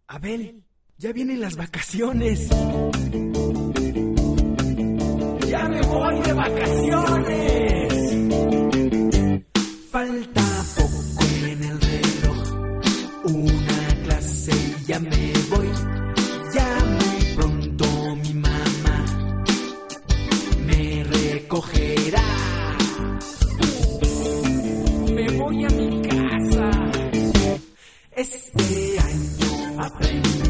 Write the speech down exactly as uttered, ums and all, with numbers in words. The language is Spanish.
Abel, ya vienen las vacaciones. ¡Ya me voy de vacaciones! Falta poco en el reloj, una clase y ya me voy. Ya muy pronto mi mamá me recogerá. Me voy a mi casa. Este año aprendí